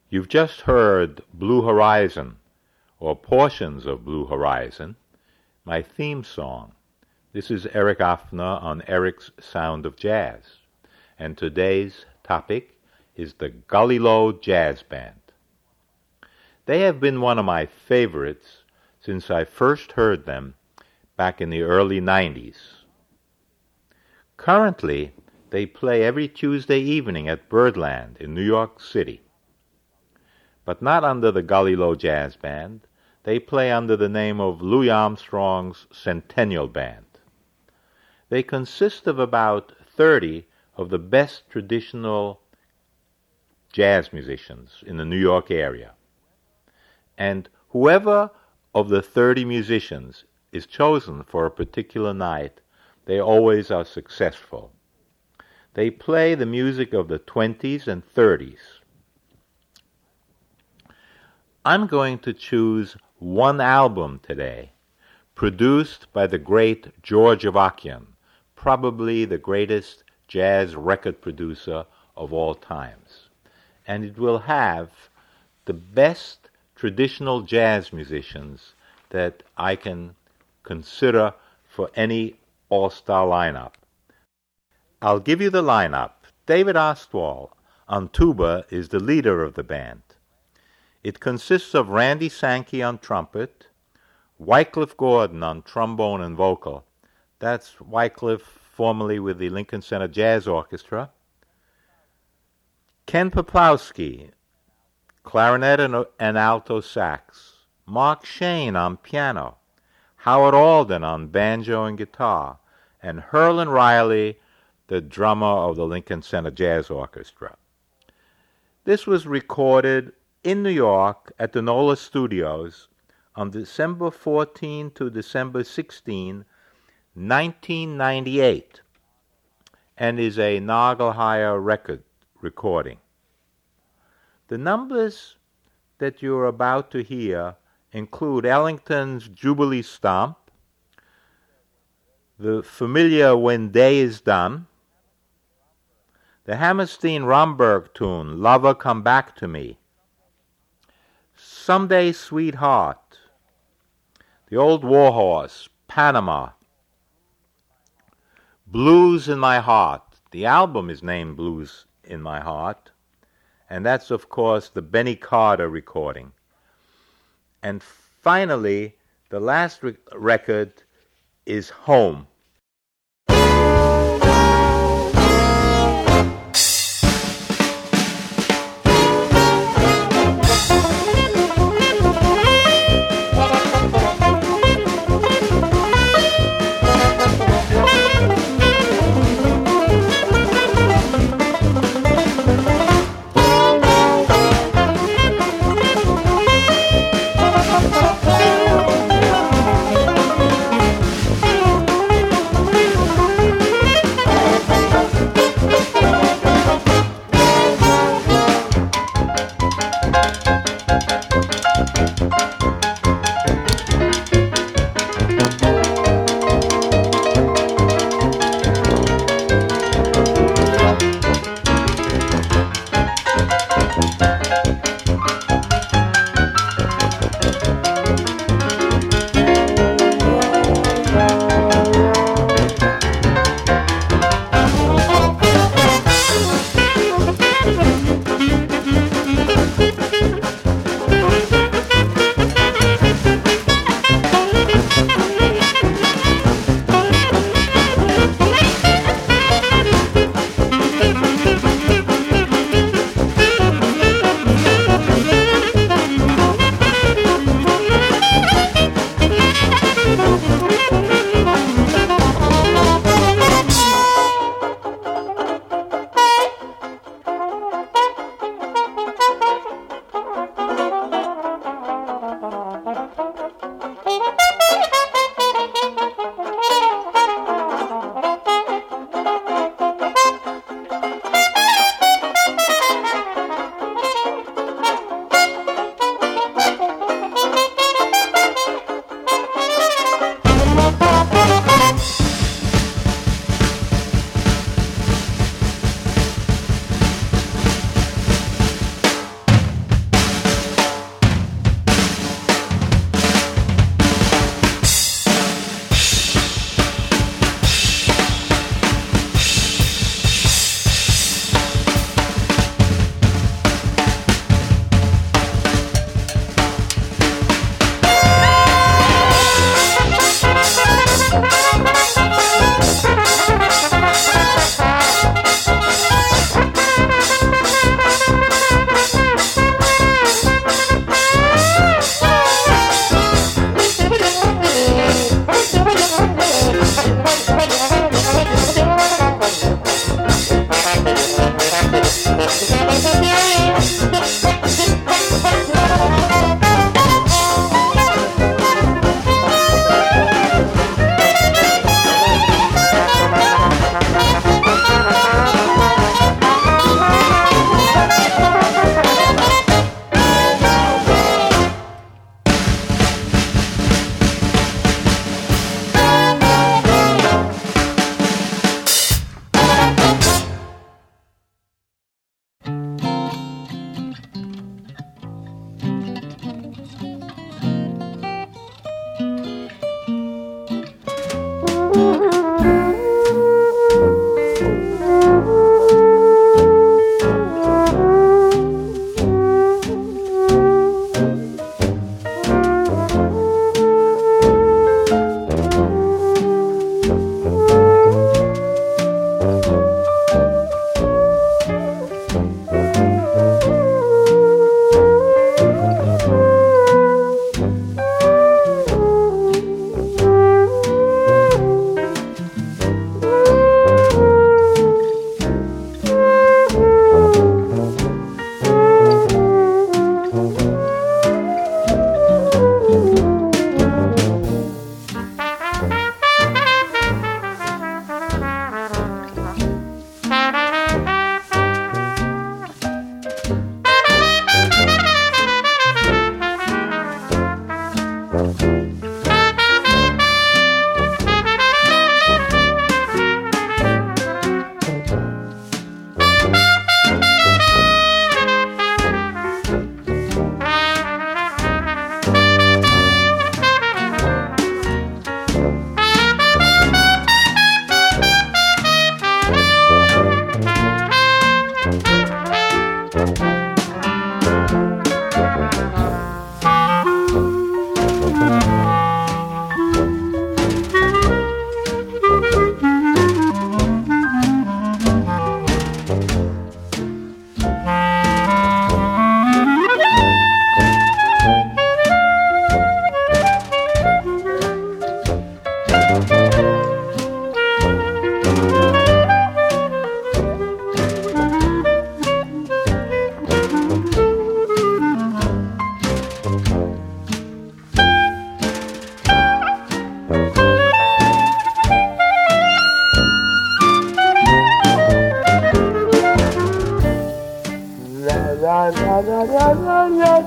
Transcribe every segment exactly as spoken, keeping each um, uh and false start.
You've just heard Blue Horizon, or portions of Blue Horizon, my theme song. This is Eric Offner on Eric's Sound of Jazz, and today's topic is the Gully Low Jazz Band. They have been one of my favorites since I first heard them back in the early nineties. Currently, they play every Tuesday evening at Birdland in New York City. But not under the Gully Low Jazz Band. They play under the name of Louis Armstrong's Centennial Band. They consist of about thirty of the best traditional jazz musicians in the New York area. And whoever of the thirty musicians is chosen for a particular night, they always are successful. They play the music of the twenties and thirties. I'm going to choose one album today, produced by the great George Avakian, probably the greatest jazz record producer of all times. And it will have the best traditional jazz musicians that I can consider for any all-star lineup. I'll give you the lineup. David Ostwald on tuba is the leader of the band. It consists of Randy Sankey on trumpet, Wycliffe Gordon on trombone and vocal. That's Wycliffe, formerly with the Lincoln Center Jazz Orchestra. Ken Peplowski, clarinet and, and alto sax. Mark Shane on piano. Howard Alden on banjo and guitar. And Herlin Riley, the drummer of the Lincoln Center Jazz Orchestra. This was recorded in New York at the NOLA Studios on December fourteenth to December sixteenth, nineteen ninety-eight, and is a Nagelheier record recording. The numbers that you're about to hear include Ellington's Jubilee Stomp, the familiar When Day Is Done, the Hammerstein-Romberg tune, Lover Come Back to Me, Someday Sweetheart, the Old Warhorse, Panama, Blues in My Heart. The album is named Blues in My Heart, and that's, of course, the Benny Carter recording. And finally, the last re- record is Home.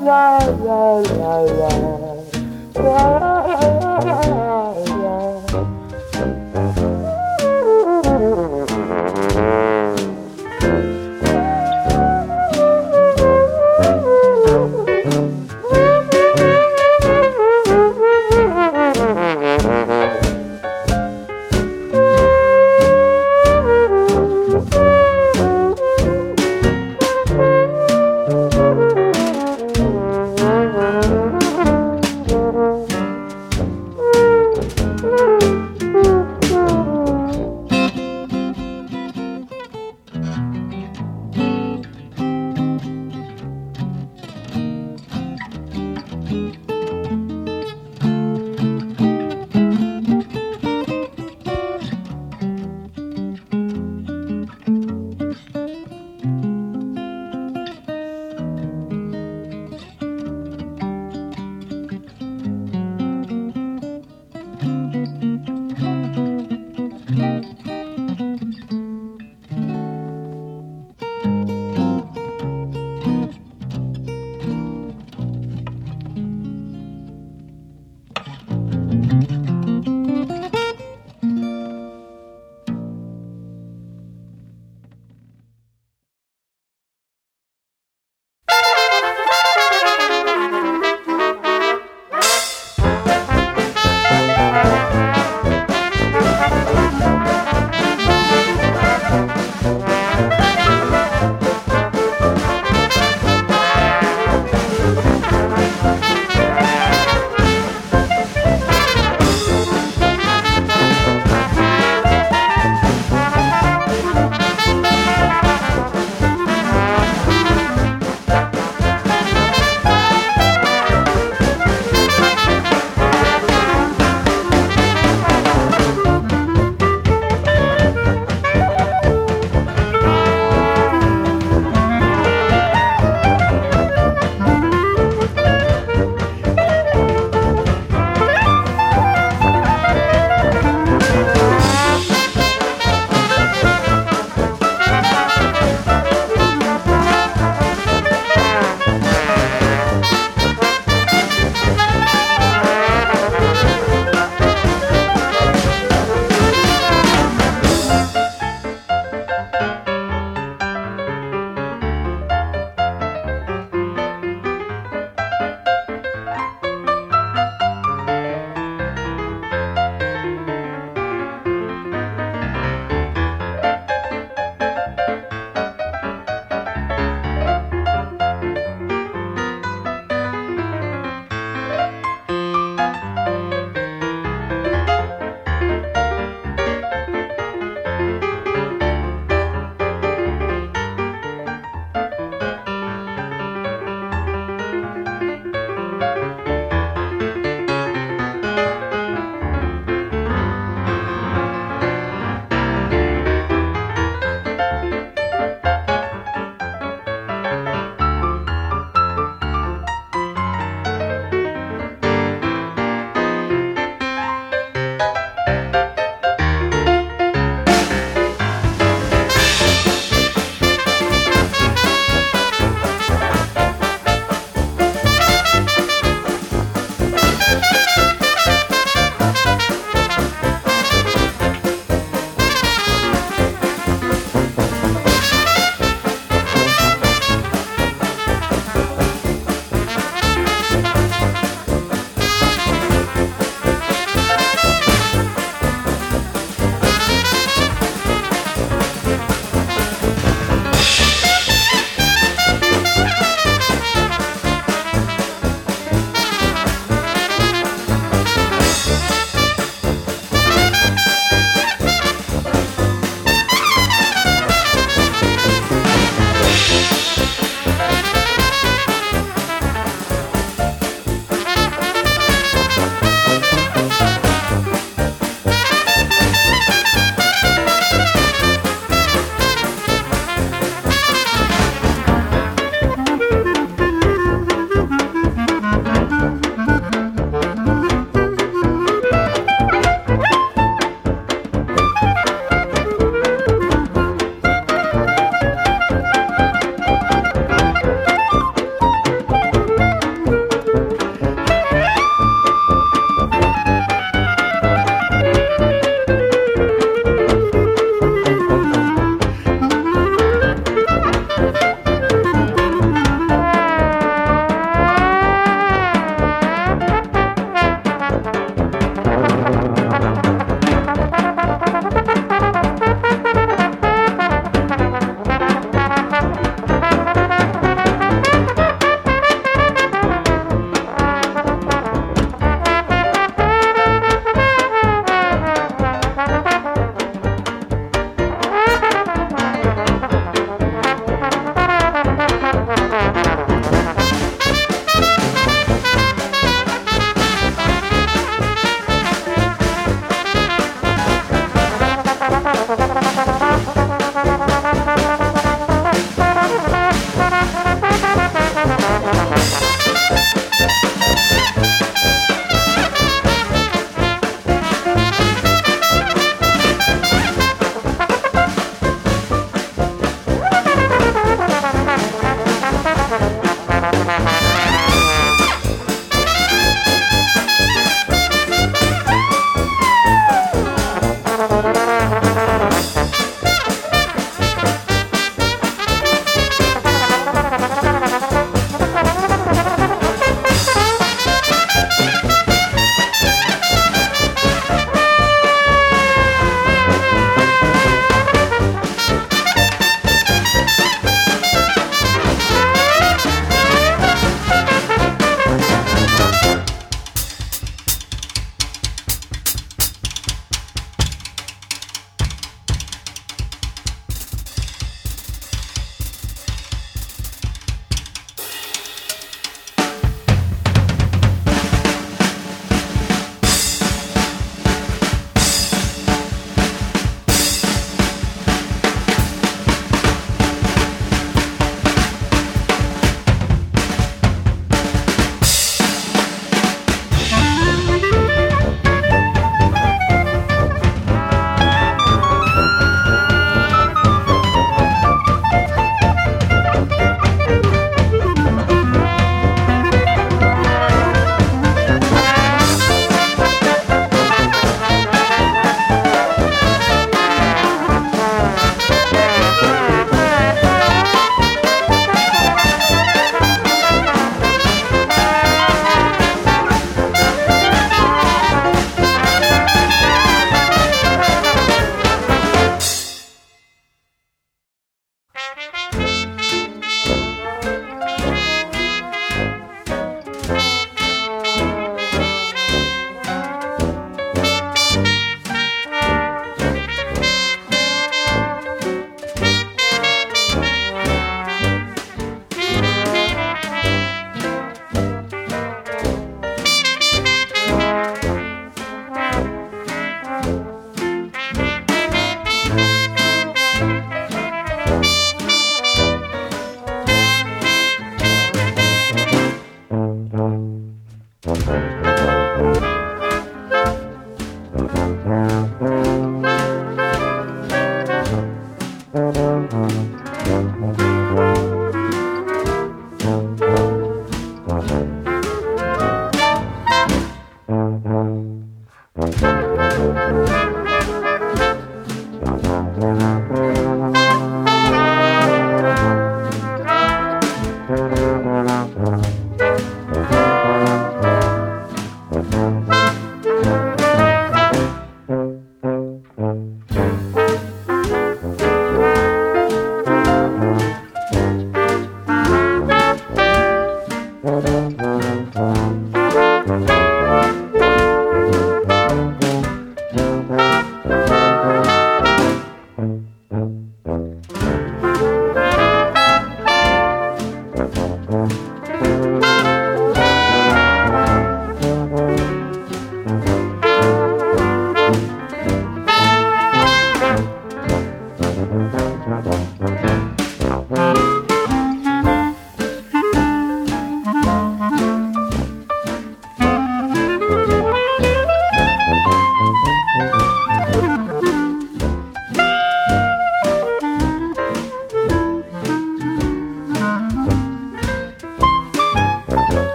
la la la la. Thank you.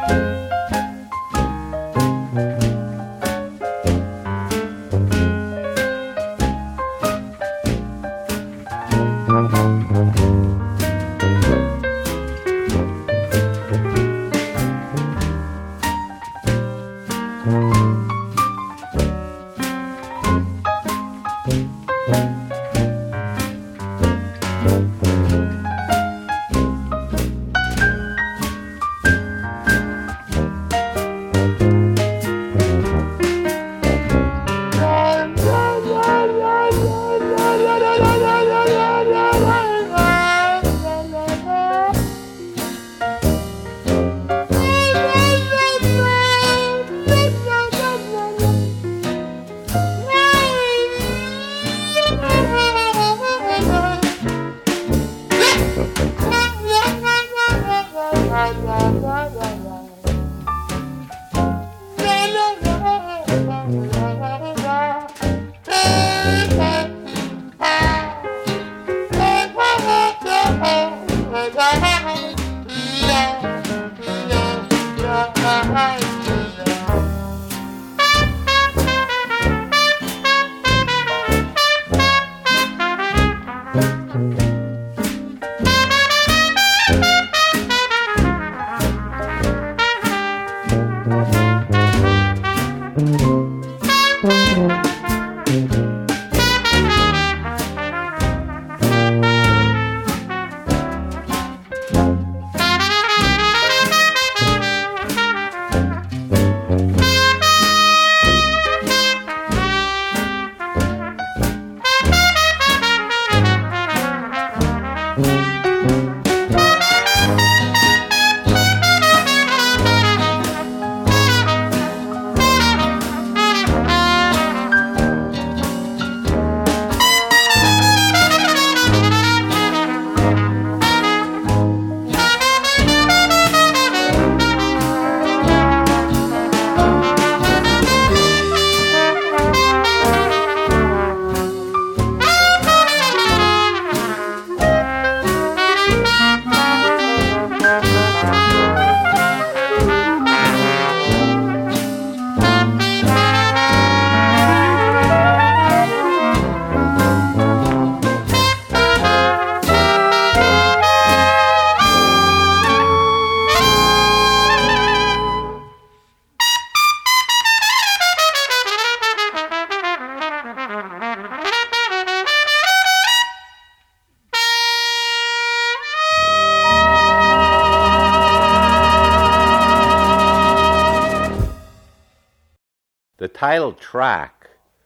The title track,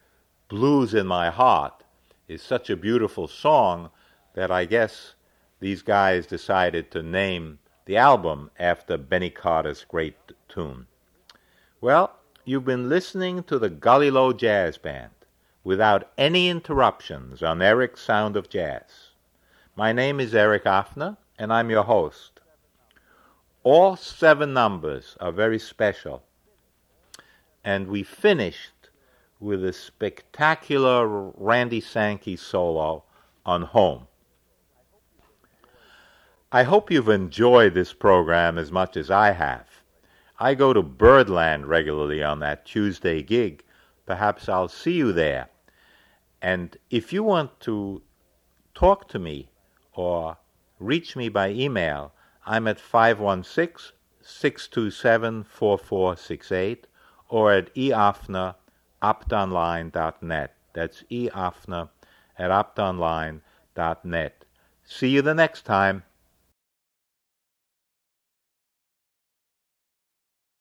Blues in My Heart, is such a beautiful song that I guess these guys decided to name the album after Benny Carter's great tune. Well, you've been listening to the Gully Low Jazz Band without any interruptions on Eric's Sound of Jazz. My name is Eric Offner, and I'm your host. All seven numbers are very special, and we finished with a spectacular Randy Sankey solo on Home. I hope you've enjoyed this program as much as I have. I go to Birdland regularly on that Tuesday gig. Perhaps I'll see you there. And if you want to talk to me or reach me by email, I'm at five one six, six two seven, four four six eight or at eoffner optonline dot net. That's eoffner at optonline dot net. See you the next time.